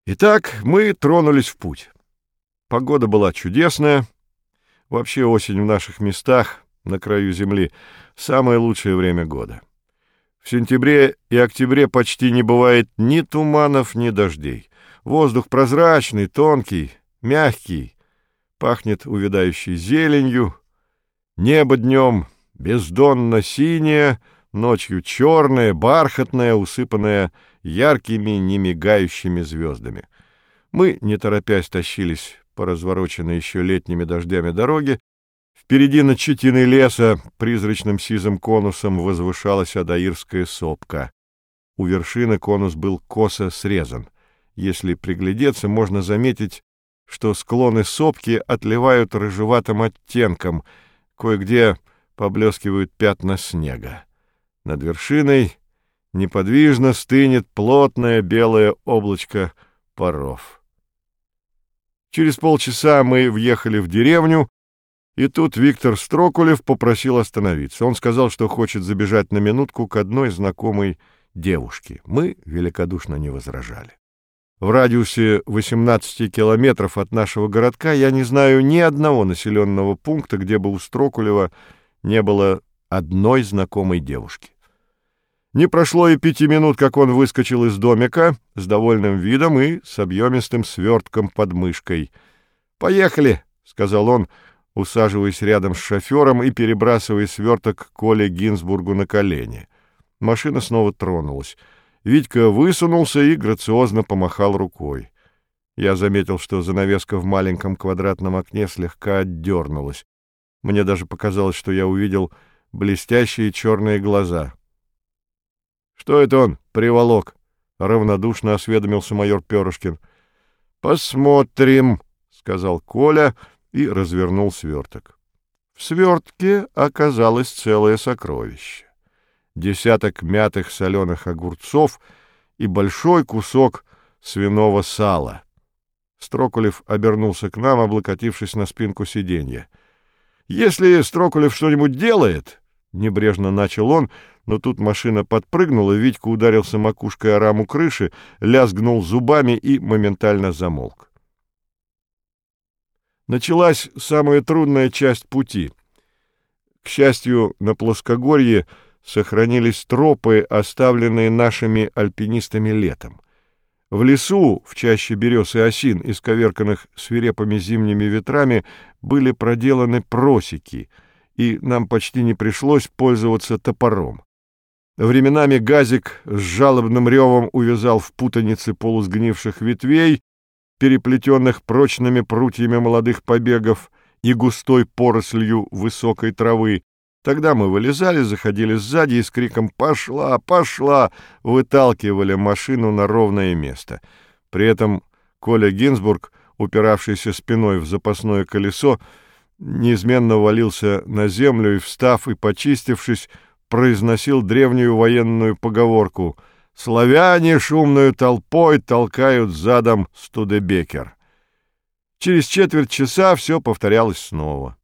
Итак, мы тронулись в путь. Погода была чудесная. Вообще осень в наших местах, на краю земли, самое лучшее время года. В сентябре и октябре почти не бывает ни туманов, ни дождей. Воздух прозрачный, тонкий, мягкий, пахнет увядающей зеленью. Небо днем бездонно-синее, ночью черное, бархатное, усыпанное яркими, немигающими звездами. Мы, не торопясь, тащились по развороченной еще летними дождями дороге. Впереди над щетиной леса призрачным сизым конусом возвышалась Адаирская сопка. У вершины конус был косо срезан. Если приглядеться, можно заметить, что склоны сопки отливают рыжеватым оттенком, кое-где поблескивают пятна снега. Над вершиной неподвижно стынет плотное белое облачко паров. Через полчаса мы въехали в деревню, и тут Виктор Строкулев попросил остановиться. Он сказал, что хочет забежать на минутку к одной знакомой девушке. Мы великодушно не возражали. В радиусе 18 километров от нашего городка я не знаю ни одного населенного пункта, где бы у Строкулева не было одной знакомой девушки. Не прошло и 5 минут, как он выскочил из домика с довольным видом и с объемистым свертком под мышкой. «Поехали», — сказал он, усаживаясь рядом с шофером и перебрасывая сверток Коле Гинзбургу на колени. Машина снова тронулась. Витька высунулся и грациозно помахал рукой. Я заметил, что занавеска в маленьком квадратном окне слегка отдернулась. Мне даже показалось, что я увидел блестящие черные глаза. «Что это он приволок?» — равнодушно осведомился майор Перышкин. «Посмотрим», — сказал Коля и развернул сверток. В свертке оказалось целое сокровище. 10 мятых соленых огурцов и большой кусок свиного сала. Строкулев обернулся к нам, облокотившись на спинку сиденья. «Если Строкулев что-нибудь делает...» — небрежно начал он, но тут машина подпрыгнула, Витька ударился макушкой о раму крыши, лязгнул зубами и моментально замолк. Началась самая трудная часть пути. К счастью, на плоскогорье сохранились тропы, оставленные нашими альпинистами летом. В лесу, в чаще берез и осин, исковерканных свирепыми зимними ветрами, были проделаны просеки, и нам почти не пришлось пользоваться топором. Временами газик с жалобным ревом увязал в путанице полусгнивших ветвей, переплетенных прочными прутьями молодых побегов и густой порослью высокой травы. Тогда мы вылезали, заходили сзади и с криком «Пошла! Пошла!» выталкивали машину на ровное место. При этом Коля Гинзбург, упиравшийся спиной в запасное колесо, неизменно валился на землю и, встав и почистившись, произносил древнюю военную поговорку «Славяне шумную толпой толкают задом Студебекер». Через четверть часа все повторялось снова.